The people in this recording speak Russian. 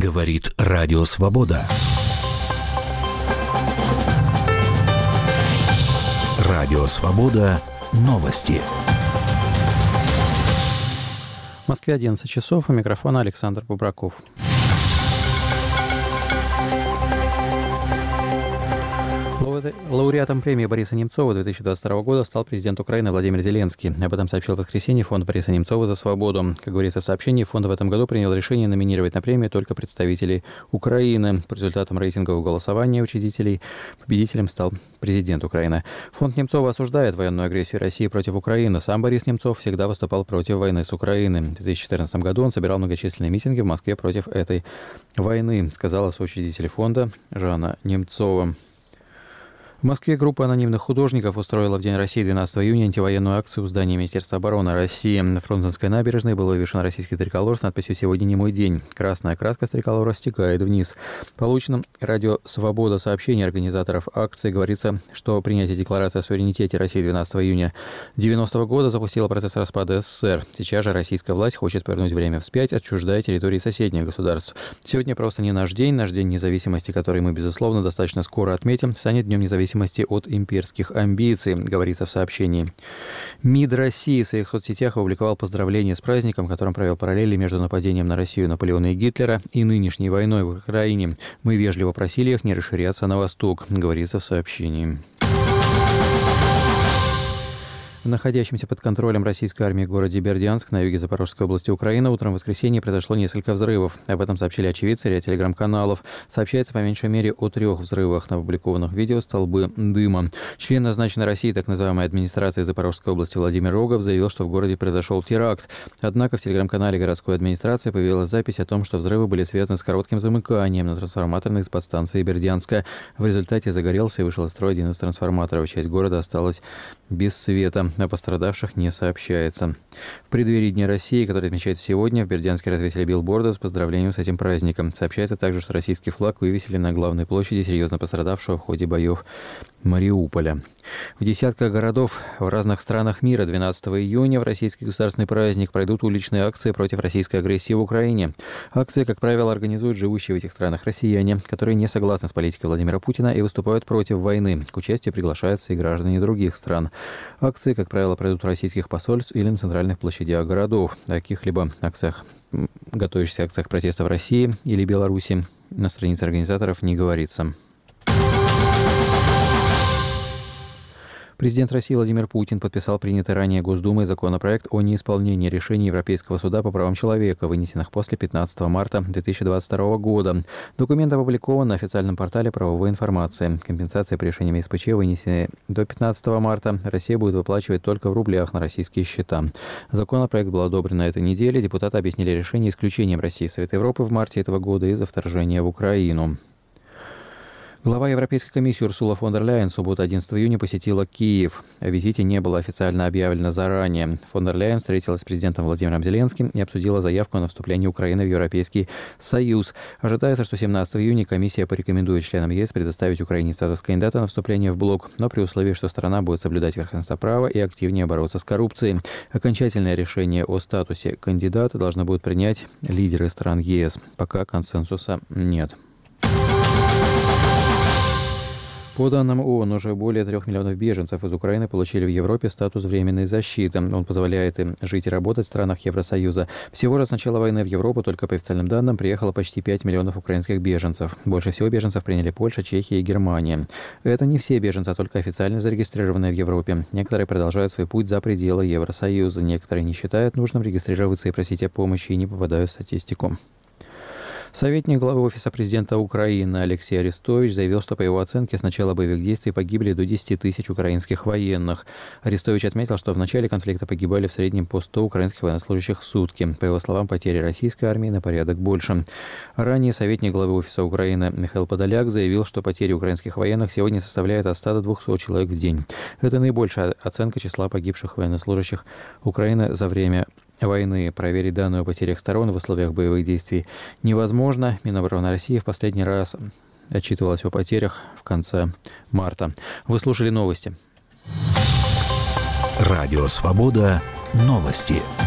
Говорит Радио Свобода. Радио Свобода. Новости. В Москве 11 часов. У микрофона Александр Бубраков. Лауреатом премии Бориса Немцова 2022 года стал президент Украины Владимир Зеленский. Об этом сообщил в воскресенье фонд Бориса Немцова «За свободу». Как говорится в сообщении, фонд в этом году принял решение номинировать на премию только представителей Украины. По результатам рейтингового голосования учредителей победителем стал президент Украины. Фонд Немцова осуждает военную агрессию России против Украины. Сам Борис Немцов всегда выступал против войны с Украиной. В 2014 году он собирал многочисленные митинги в Москве против этой войны, сказала соучредитель фонда Жанна Немцова. В Москве группа анонимных художников устроила в День России 12 июня антивоенную акцию у здания Министерства обороны России. На Фрунзенской набережной был вывешен российский триколор с надписью «Сегодня не мой день». Красная краска с триколора стекает вниз. В полученном Радио Свобода сообщении организаторов акции говорится, что принятие декларации о суверенитете России 12 июня 90-го года запустило процесс распада СССР. Сейчас же российская власть хочет повернуть время вспять, отчуждая территории соседних государств. Сегодня просто не наш день независимости, который мы, безусловно, достаточно скоро отметим, станет днем независимости от имперских амбиций, говорится в сообщении. МИД России в своих соцсетях опубликовал поздравления с праздником, которым провел параллели между нападением на Россию Наполеона и Гитлера и нынешней войной в Украине. Мы вежливо просили их не расширяться на восток, говорится в сообщении. В находящемся под контролем российской армии городе Бердянск на юге Запорожской области Украины утром в воскресенье произошло несколько взрывов. Об этом сообщили очевидцы ряда телеграм-каналов. Сообщается по меньшей мере о 3 взрывах. На опубликованных видео столбы дыма. Член назначенной России так называемой администрации Запорожской области Владимир Рогов заявил, что в городе произошел теракт. Однако в телеграм-канале городской администрации появилась запись о том, что взрывы были связаны с коротким замыканием на трансформаторной подстанции Бердянска. В результате загорелся и вышел из строя один из трансформаторов. Часть города осталась без света. О пострадавших не сообщается. В преддверии Дня России, который отмечается сегодня, в Бердянске развесили билборды с поздравлением с этим праздником. Сообщается также, что российский флаг вывесили на главной площади серьезно пострадавшего в ходе боев Мариуполя. В десятках городов в разных странах мира 12 июня в российский государственный праздник пройдут уличные акции против российской агрессии в Украине. Акции, как правило, организуют живущие в этих странах россияне, которые не согласны с политикой Владимира Путина и выступают против войны. К участию приглашаются и граждане других стран. Акции, как правило, пройдут в российских посольств или на центральных площадях городов. О каких-либо готовящихся акциях протеста в России или Беларуси на странице организаторов не говорится. Президент России Владимир Путин подписал принятый ранее Госдумой законопроект о неисполнении решений Европейского суда по правам человека, вынесенных после 15 марта 2022 года. Документ опубликован на официальном портале правовой информации. Компенсации по решениям ЕСПЧ, вынесенные до 15 марта, Россия будет выплачивать только в рублях на российские счета. Законопроект был одобрен на этой неделе. Депутаты объяснили решение исключением России из Совета Европы в марте этого года из-за вторжения в Украину. Глава Европейской комиссии Урсула фон дер Ляйен в субботу 11 июня посетила Киев. О визите не было официально объявлено заранее. Фон дер Ляйен встретилась с президентом Владимиром Зеленским и обсудила заявку на вступление Украины в Европейский Союз. Ожидается, что 17 июня комиссия порекомендует членам ЕС предоставить Украине статус кандидата на вступление в блок, но при условии, что страна будет соблюдать верховенство права и активнее бороться с коррупцией. Окончательное решение о статусе кандидата должны будут принять лидеры стран ЕС. Пока консенсуса нет. По данным ООН, уже более 3 миллионов беженцев из Украины получили в Европе статус временной защиты. Он позволяет им жить и работать в странах Евросоюза. Всего же с начала войны в Европу, только по официальным данным, приехало почти 5 миллионов украинских беженцев. Больше всего беженцев приняли Польша, Чехия и Германия. Это не все беженцы, а только официально зарегистрированные в Европе. Некоторые продолжают свой путь за пределы Евросоюза. Некоторые не считают нужным регистрироваться и просить о помощи и не попадают в статистику. Советник главы Офиса президента Украины Алексей Арестович заявил, что, по его оценке, с начала боевых действий погибли до 10 тысяч украинских военных. Арестович отметил, что в начале конфликта погибали в среднем по 100 украинских военнослужащих в сутки. По его словам, потери российской армии на порядок больше. Ранее советник главы Офиса Украины Михаил Подоляк заявил, что потери украинских военных сегодня составляют от 100 до 200 человек в день. Это наибольшая оценка числа погибших военнослужащих Украины за время войны. Проверить данные о потерях сторон в условиях боевых действий невозможно. Минобороны России в последний раз отчитывалась о потерях в конце марта. Вы слушали новости. Радио Свобода. Новости.